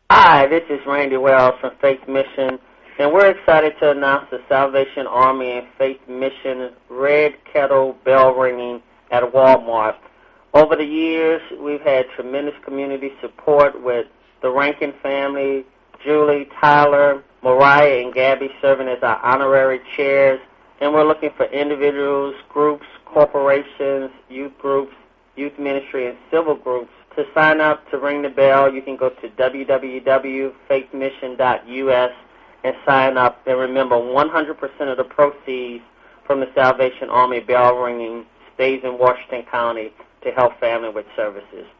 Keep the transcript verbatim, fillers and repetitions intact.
Hi, this is Randy Wells from Faith Mission, and we're excited to announce the Salvation Army and Faith Mission Red Kettle Bell Ringing at Walmart. Over the years, we've had tremendous community support with the Rankin family, Julie, Tyler, Mariah, and Gabby serving as our honorary chairs, and we're looking for individuals, groups, corporations, youth groups, youth ministry, and civil groups. To sign up to ring the bell, you can go to w w w dot faith mission dot u s and sign up. And remember, one hundred percent of the proceeds from the Salvation Army bell ringing stays in Washington County to help family with services.